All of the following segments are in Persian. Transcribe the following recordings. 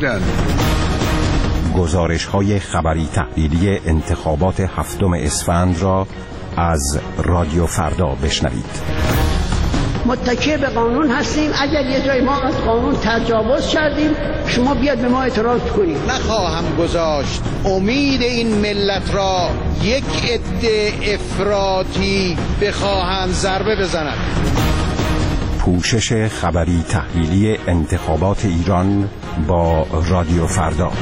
گزارش‌های خبری تحلیلی انتخابات 7 اسفند را از رادیو فردا بشنوید. متکی به قانون هستیم. اگر یه جای ما از قانون تجاوز کردیم شما بیاد به ما اعتراض کنید. نخواهم گذاشت امید این ملت را یک عده افراطی بخواهند ضربه بزنند. پوشش خبری تحلیلی انتخابات ایران با رادیو فردا.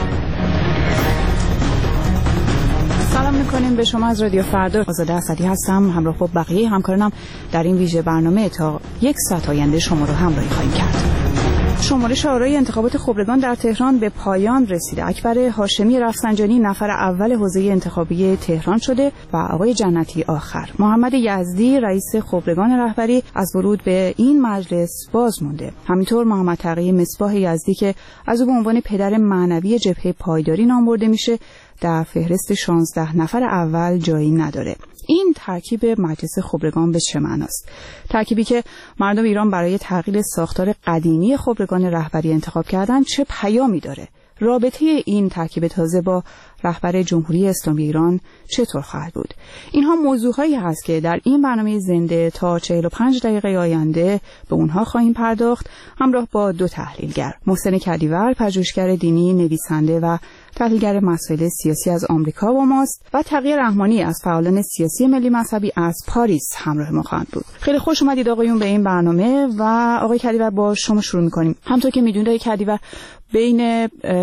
سلام میکنیم به شما از رادیو فردا. آزاده اسدی هستم. همراه با بقیه همکارانم در این ویژه برنامه تا 1 ساعت آینده شما رو همراهی خواهیم کرد. شمارش آرای انتخابات خبرگان در تهران به پایان رسیده. اکبر هاشمی رفسنجانی نفر اول حوزه انتخابی تهران شده و آقای جنتی آخر. محمد یزدی رئیس خبرگان رهبری از ورود به این مجلس باز مونده. همینطور محمد تقی مصباح یزدی که از او به عنوان پدر معنوی جبهه پایداری نام برده میشه در فهرست 16 نفر اول جایی نداره. این ترکیب مجلس خبرگان به چه معناست؟ ترکیبی که مردم ایران برای تغییر ساختار قدیمی خبرگان رهبری انتخاب کردن چه پیامی داره؟ رابطه این ترکیب تازه با رهبر جمهوری اسلامی ایران چطور خواهد بود؟ اینها موضوعهایی هست که در این برنامه زنده تا 45 دقیقه آینده به اونها خواهیم پرداخت، همراه با 2 تحلیلگر، محسن کدیور پژوهشگر دینی، نویسنده و تحلیلگر مسائل سیاسی از آمریکا با ماست و تقی رحمانی از فعالان سیاسی ملی مذهبی از پاریس همراه ما خواهند بود. خیلی خوش اومدید آقایون به این برنامه و آقای کدیور با شما شروع می‌کنیم. همونطور که می‌دونید آقای کدیور بین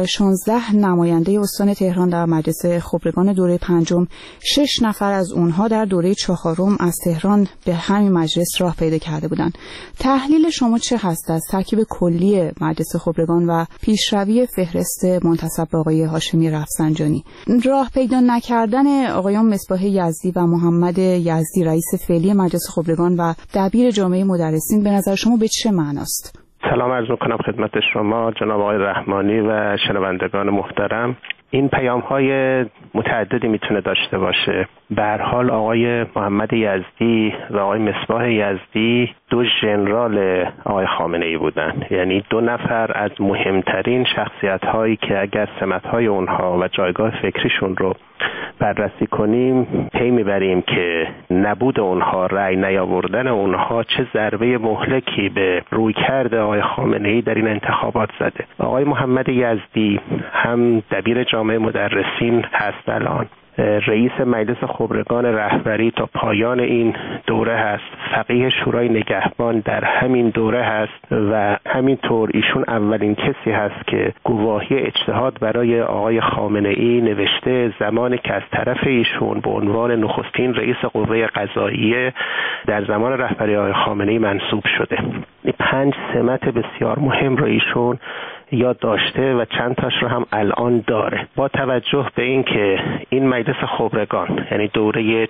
16 نماینده استان تهران در مجلس خبرگان دوره 5 6 نفر از اونها در دوره 4 از تهران به همین مجلس راه پیدا کرده بودند. تحلیل شما چه هست از ترکیب کلی مجلس خبرگان و پیشروی فهرست منتسب به آقای هاشمی رفسنجانی؟ راه پیدا نکردن آقایان مصباح یزدی و محمد یزدی رئیس فعلی مجلس خبرگان و دبیر جامعه مدرسین به نظر شما به چه معناست؟ سلام عرض می‌کنم خدمت شما جناب آقای رحمانی و شنوندگان محترم. این پیام‌های متعددی میتونه داشته باشه. به هر حال آقای محمد یزدی و آقای مصباح یزدی 2 ژنرال آقای خامنه‌ای بودن، یعنی 2 نفر از مهمترین شخصیت‌هایی که اگر سمت‌های اونها و جایگاه فکریشون رو بررسی کنیم پی میبریم که نبود اونها، رأی نیاوردن اونها چه ضربه مهلکی به رویکرد آقای خامنه‌ای در این انتخابات زده. آقای محمد یزدی هم دبیر جامعه مدرسین هست، الان رئیس مجلس خبرگان رهبری تا پایان این دوره هست، فقیه شورای نگهبان در همین دوره هست و همینطور ایشون اولین کسی هست که گواهی اجتهاد برای آقای خامنه‌ای نوشته زمانی که از طرف ایشون به عنوان نخستین رئیس قوه قضاییه در زمان رهبری آقای خامنه‌ای منصوب شده. این 5 سمت بسیار مهم رو ایشون یاد داشته و چند تاش رو هم الان داره. با توجه به این که این مجلس خبرگان یعنی دوره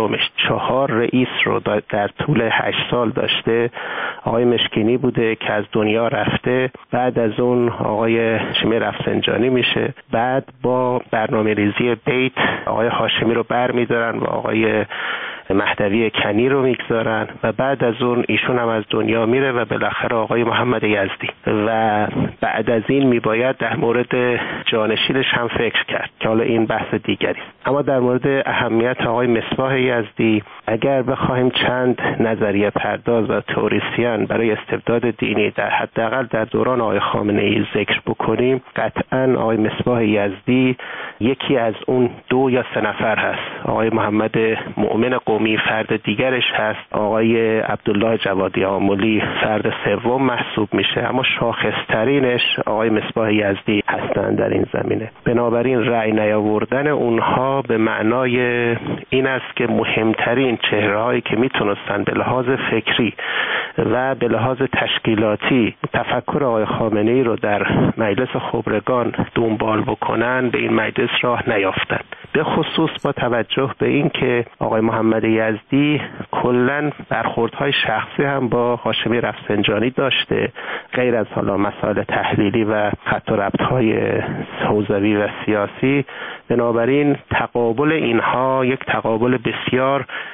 4 رئیس رو در طول 8 سال داشته، آقای مشکینی بوده که از دنیا رفته، بعد از اون آقای هاشمی رفسنجانی میشه، بعد با برنامه ریزی بیت آقای هاشمی رو برمیدارن و آقای مهدوی کنی رو میگذارن و بعد از اون ایشون هم از دنیا میره و بالاخره آقای محمد یزدی و بعد از این میباید در مورد جانشینش هم فکر کرد که حالا این بحث دیگری است. اما در مورد اهمیت آقای مصباح یزدی اگر بخوایم چند نظریه پرداز و تئوریسین برای استبداد دینی در حداقل در دوران آقای خامنه‌ای ذکر بکنیم، قطعاً آقای مصباح یزدی یکی از اون 2 یا 3 نفر هست. آقای محمد مؤمن قومی فرد دیگرش هست، آقای عبدالله جوادی آملی فرد سوم محسوب میشه، اما شاخصترینش آقای مصباح یزدی هستند در این زمینه. بنابراین رأی نیاوردن اونها به معنای این است که مهمترین چهره‌هایی که میتونستن به لحاظ فکری و به لحاظ تشکیلاتی تفکر آقای خامنه‌ای رو در مجلس خبرگان دنبال بکنن به این مجلس راه نیافتن. به خصوص با توجه به این که آقای محمد یزدی کلاً برخوردهای شخصی هم با هاشمی رفسنجانی داشته، غیر از حالا مسائل تحلیلی و خط و ربط‌های حوزوی و سیاسی. بنابراین تقابل اینها یک تقابل بسیار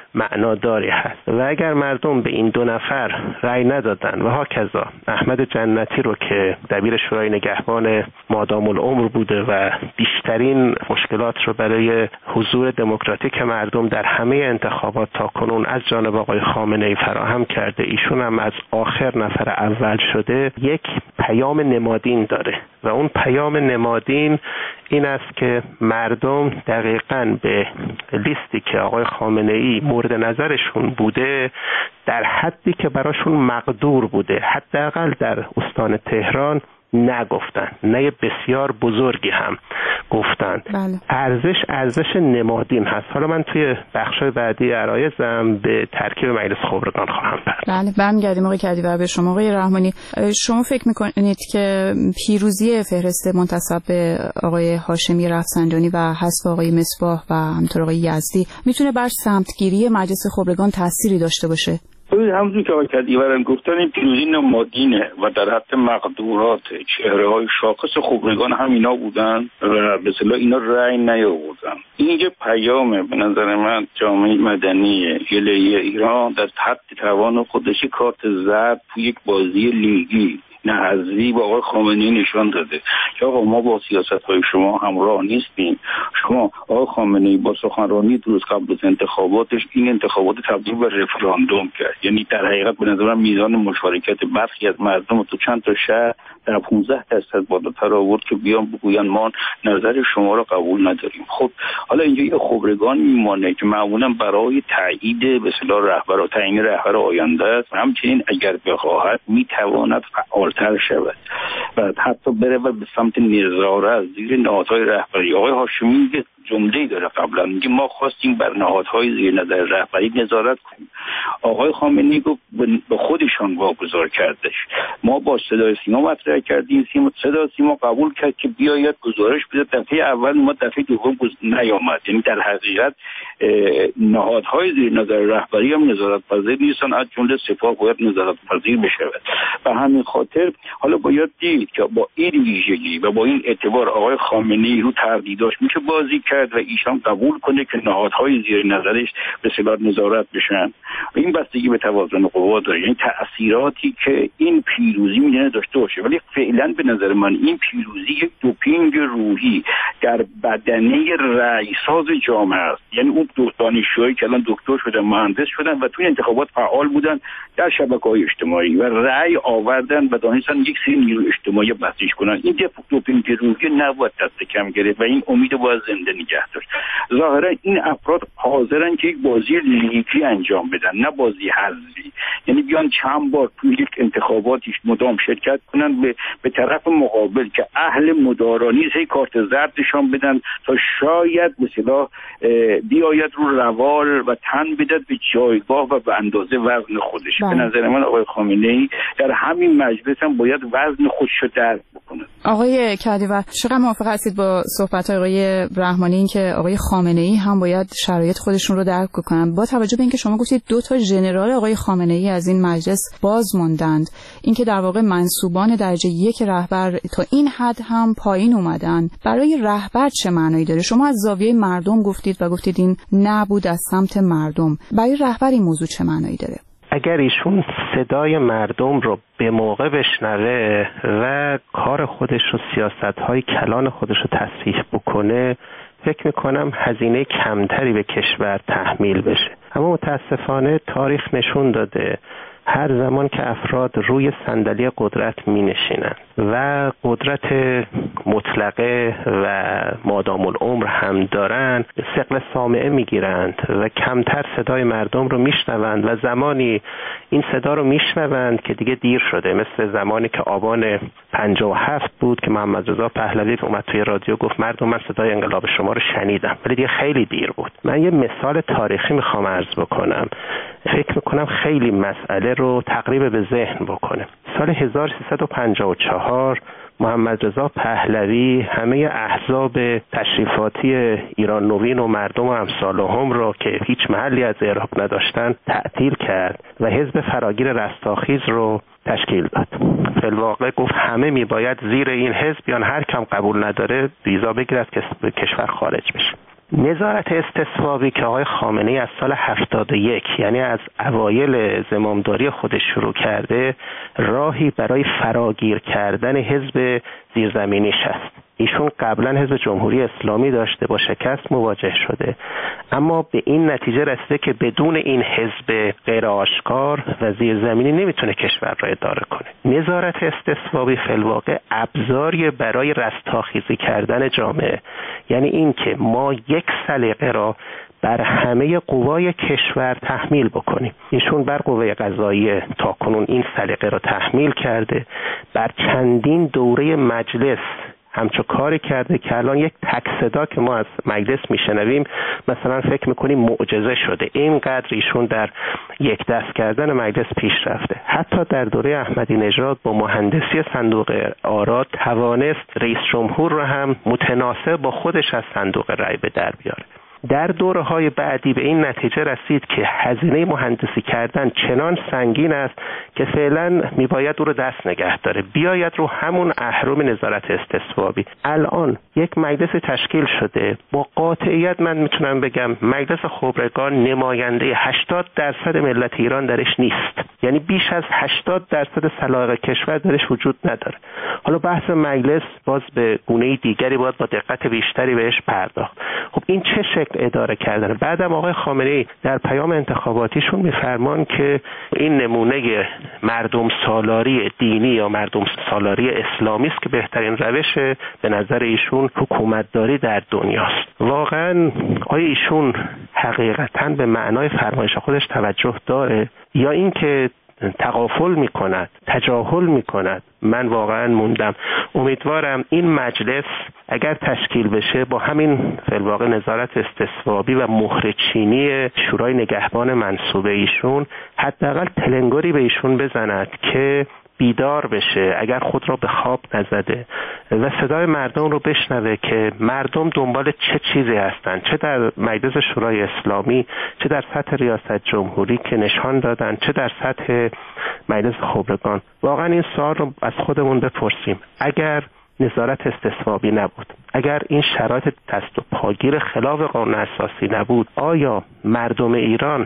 معناداری هست. و اگر مردم به این 2 نفر رأی ندادن و هاکذا احمد جنتی رو که دبیر شورای نگهبان مادام العمر بوده و بیشترین مشکلات رو برای حضور دموکراتیک مردم در همه انتخابات تا کنون از جانب آقای خامنه‌ای فراهم کرده، ایشون هم از آخر نفر اول شده، یک پیام نمادین داره و اون پیام نمادین این است که مردم دقیقاً به لیستی که آقای خامنه‌ای مورد نظرشون بوده در حدی که براشون مقدور بوده، حداقل در استان تهران نگفتن، نه بسیار بزرگی هم گفتن. بله. ارزش نمادین هست. حالا من توی بخشای بعدی عرایزم به ترکیب مجلس خبرگان خواهم پرداخت. بله، برمیگردیم آقای کدیور به شما. آقای رحمانی، شما فکر میکنید که پیروزی فهرست منتسب به آقای هاشمی رفسنجانی و حذف آقای مصباح و همینطور آقای یزدی میتونه بر سمتگیری مجلس خبرگان تأثیری داشته باشه؟ همونجور که آقای کدیورم گفتن این پیروزی نمادینه و در حد مقدورات چهره‌های شاخص خبرگان هم اینا بودن و به اصطلاح اینا رأی نیاوردن. این یه پیامه به نظر من جامعه مدنی گله‌ای ایران در حد توان خودش کارت زرد توی یک بازی لیگی نهضی با آقای خامنه‌ای نشان داده که آقا ما با سیاست‌های شما همراه نیستیم. شما آقای خامنه‌ای با سخنرانی درست قبل از انتخاباتش این انتخابات تبدیل به رفراندوم کرد. یعنی در حقیقت به نظر من میزان مشارکت برخی از مردم تو چند تا شهر در 15% بالاتر آورد که بیان بگوین ما نظر شما را قبول نداریم. خب حالا اینجا یه خبرگان میمونه که معمولا برای تایید به اصطلاح رهبر و تعیین رهبر آینده است و همچنین اگر بخواهد میتواند فعالتر شود و حتی بره به سمت نظارت زیر نهادهای رهبری. آقای هاشمی جمله‌ای داره قبلا میگه ما خواستیم بر نهادهای زیر نظر رهبری نظارت کنیم. آقای خامنه‌ای گفت به خودشان واگذار کردش. ما با صدای سیما مطرح کردیم، صدای سیما قبول کرد که بیاید گزارش بده. دفعه اول ما دفعه دوم نیامد. یعنی در حقیقت نهادهای زیر نظر رهبری هم نظارت پذیر نیستن، از جمله سپاه باید نظارت پذیر بشود. به همین خاطر حالا باید دید که با این ویژگی و با این اعتبار آقای خامنه‌ای رو تردیداش میشه بازی کرد و ایشان قبول کنه که نهادهای زیر نظرش به اصطلاح نظارت بشن. و این بستگی به توازن قوا داره، یعنی تأثیراتی که این پیروزی میتونه داشته باشه. ولی فعلا به نظر من این پیروزی یک دوپینگ روحی در بدنه رأیساز جامعه است. یعنی اون دانشجوهایی که الان دکتر شدن، مهندس شدن و توی انتخابات فعال بودن در شبکه‌های اجتماعی و رأی آوردن و دانستن یک سری نیروی اجتماعی بسیج کنن، این دوپینگ روحی نباید دست کم گرفت و این امید باید زنده نگه داشت. ظاهرا این افراد حاضرن که یک بازی لیگی انجام بدن، نه بازی حزبی. یعنی بیان چند بار توی یک انتخاباتیش مدام شرکت کنن به طرف مقابل که اهل مدارانی هی کارت زردشان بدن تا شاید به اصطلاح بیاید رو روال و تن بدد به جایگاه و به اندازه وزن خودش. به نظر من آقای خامنه‌ای در همین مجلس هم باید وزن خودش رو درک بکنه. آقای کدیور، چقدر موافق هستید با صحبت آقای رحمانی این که آقای خامنه‌ای هم باید شرایط خودشون رو درک کنن، با توجه به اینکه شما گفتید 2 تا ژنرال آقای خامنه‌ای از این مجلس باز ماندند، اینکه در واقع منصوبان درجه 1 رهبر تا این حد هم پایین اومدن، برای رهبر چه معنایی داره؟ شما از زاویه مردم گفتید و گفتید این نبود از سمت مردم، برای رهبر این موضوع چه معنایی داره؟ اگر ایشون صدای مردم رو به موقع بشنوه و کار خودش رو، سیاست‌های کلان خودش رو تصحیح بکنه، فکر میکنم هزینه کمتری به کشور تحمیل بشه. اما متاسفانه تاریخ نشون داده هر زمان که افراد روی صندلی قدرت می نشینند و قدرت مطلقه و مادام العمر هم دارن، ثقل سامعه می گیرند و کمتر صدای مردم رو می شنوند و زمانی این صدا رو می شنوند که دیگه دیر شده، مثل زمانی که آبان 57 بود که محمد رضا پهلوی اومد توی رادیو گفت مردم من صدای انقلاب شما رو شنیدم، ولی دیگه خیلی دیر بود. من یه مثال تاریخی میخوام عرض بکنم، فکر میکنم خیلی مسئله رو تقریب به ذهن بکنه. سال 1354 محمد رضا پهلوی همه احزاب تشریفاتی ایران نوین و مردم و امثالهم رو که هیچ محلی از ارهاب نداشتن تعطیل کرد و حزب فراگیر رستاخیز رو تشکیل داد. فی الواقع گفت همه میباید زیر این حزب بیان، هر کم قبول نداره ویزا بگیرد که به کشور خارج بشه. نظارت استصوابی که آقای خامنه‌ای از سال 71 یعنی از اوایل زمامداری خودش شروع کرده، راهی برای فراگیر کردن حزب زیرزمینیش است. ایشون قبلا حزب جمهوری اسلامی داشته، با شکست مواجه شده، اما به این نتیجه رسیده که بدون این حزب غیر آشکار و زیرزمینی نمیتونه کشور را اداره کنه. نظارت استصوابی فی الواقع ابزاری برای رستاخیزی کردن جامعه، یعنی این که ما یک سلیقه را بر همه قوای کشور تحمیل بکنیم. ایشون بر قوه قضاییه تاکنون این سلیقه را تحمیل کرده، بر چندین دوره مجلس همچو کاری کرده که الان یک تک صدا که ما از مجلس میشنویم مثلا فکر میکنیم معجزه شده، اینقدر ایشون در یک دست کردن مجلس پیش رفته. حتی در دوره احمدی نژاد با مهندسی صندوق آرا توانست رئیس جمهور رو هم متناسب با خودش از صندوق رای به در بیاره. در دوره‌های بعدی به این نتیجه رسید که هزینه مهندسی کردن چنان سنگین است که فعلا میباید او رو دست نگه داره، بیاید رو همون اهرم نظارت استصوابی. الان یک مجلس تشکیل شده، با قاطعیت من میتونم بگم مجلس خبرگان نماینده 80% ملت ایران درش نیست، یعنی بیش از 80% سلایق کشور درش وجود نداره. حالا بحث مجلس باز به گونه دیگری باید با دقت بیشتری بهش پرداخت. خب این چه شکل اداره کردن؟ بعدم آقای خامنه‌ای در پیام انتخاباتیشون میفرمان که این نمونه مردم سالاری دینی یا مردم سالاری اسلامی است که بهترین روش به نظر ایشون حکومتداری در دنیاست. واقعا آیا ایشون حقیقتاً به معنای فرمایش خودش توجه داره یا اینکه تغافل میکند، تجاهل میکند؟ من واقعا موندم. امیدوارم این مجلس اگر تشکیل بشه با همین فی الواقع نظارت استصوابی و مهر چینی شورای نگهبان منصوبه ایشون حداقل تلنگری به ایشون بزند که بیدار بشه اگر خود را به خواب نزده و صدای مردم رو بشنوه که مردم دنبال چه چیزی هستند، چه در مجلس شورای اسلامی، چه در سطح ریاست جمهوری که نشان دادن، چه در سطح مجلس خبرگان. واقعا این سوال رو از خودمون بپرسیم. اگر نظارت استصوابی نبود، اگر این شرایط دست و پاگیر خلاف قانون اساسی نبود، آیا مردم ایران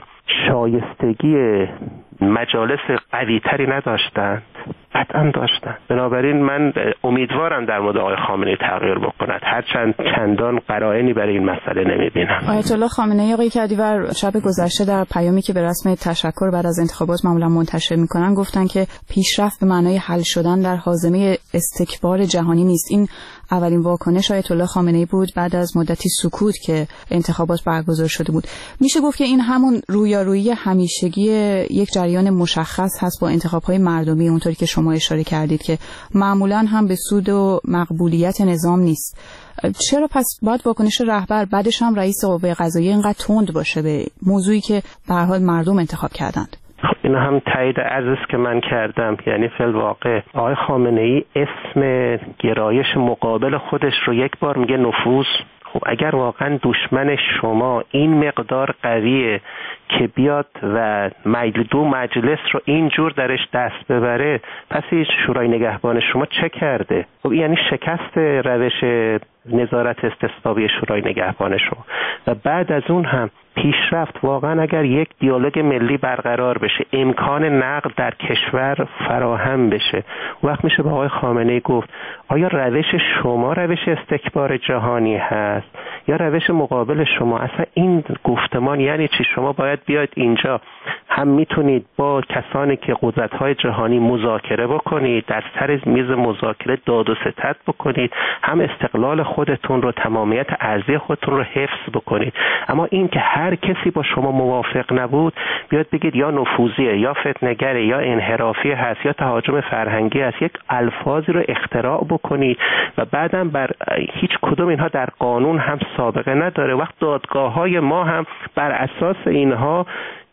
شایستگی مجالس قوی‌تری نداشتند؟ قطعا داشتن. بنابراین من امیدوارم در مورد آقای خامنه‌ای تغییر بکند، هرچند چندان قرائنی برای این مسئله نمی‌بینم. آیت الله خامنه‌ای آقای کدیور شب گذشته در پیامی که به رسم تشکر بعد از انتخابات معمولا منتشر می‌کنن گفتن که پیشرفت به معنای حل شدن در حازمه استکبار جهانی نیست. این اولین واکنش آیت الله خامنه‌ای بود بعد از مدتی سکوت که انتخابات برگزار شده بود. میشه گفت که این همون رویارویی همیشگی یک جریان مشخص هست با انتخاب‌های مردمی، اونطوری که شما اشاره کردید که معمولاً هم به سود و مقبولیت نظام نیست. چرا پس باید واکنش رهبر بعدش هم رئیس قوه قضاییه اینقدر تند باشه به موضوعی که به هر حال مردم انتخاب کردند؟ این هم تایید عرض که من کردم، یعنی فی الواقع آقای خامنه‌ای اسم گرایش مقابل خودش رو یک بار میگه نفوذ. خب اگر واقعا دشمن شما این مقدار قویه که بیاد و دو مجلس رو اینجور درش دست ببره، پس این شورای نگهبان شما چه کرده؟ خب یعنی شکست روش نظارت استصوابی شورای نگهبان شما. و بعد از اون هم پیشرفت واقعا اگر یک دیالوگ ملی برقرار بشه، امکان نقد در کشور فراهم بشه، وقت میشه به آقای خامنه‌ای گفت آیا روش شما روش استکبار جهانی هست یا روش مقابل شما؟ اصلا این گفتمان یعنی چی؟ شما باید بیاید اینجا هم میتونید با کسانی که قدرت‌های جهانی مذاکره بکنید، در سر میز مذاکره داد و ستد بکنید، هم استقلال خودتون رو، تمامیت ارضی خودتون رو حفظ بکنید. اما این که هر کسی با شما موافق نبود بیاد بگید یا نفوذیه یا فتنه‌گره یا انحرافی هست یا تهاجم فرهنگی هست، یک الفاظی رو اختراع بکنید و بعدم بر هیچ کدوم اینها در قانون هم سابقه نداره. وقت دادگاه‌های ما هم بر اساس اینها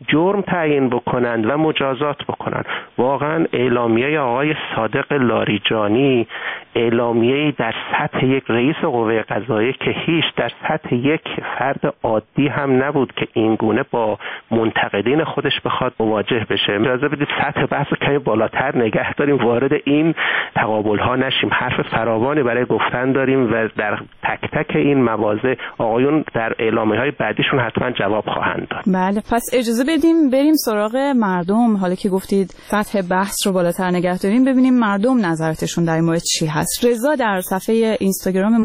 جرم تعیین بکنند و مجازات بکنند. واقعا اعلامیه آقای صادق لاریجانی اعلامیه‌ای در سطح یک رئیس قوه قضاییه که هیچ در سطح یک فرد عادی هم نبود که این گونه با منتقدین خودش بخواد مواجه بشه. اجازه بدید سطح بحث کمی بالاتر نگه داریم، وارد این تقابل‌ها نشیم. حرف فراوانی برای گفتن داریم و در تک تک این مواضع آقایون در اعلامیه‌های بعدیشون حتما جواب خواهند داد. بله، پس اجازه بدیم بریم سراغ مردم. حالا که گفتید سطح بحث رو بالاتر نگه داریم، ببینیم مردم نظراتشون در این مورد چی هست. رضا در صفحه اینستاگرام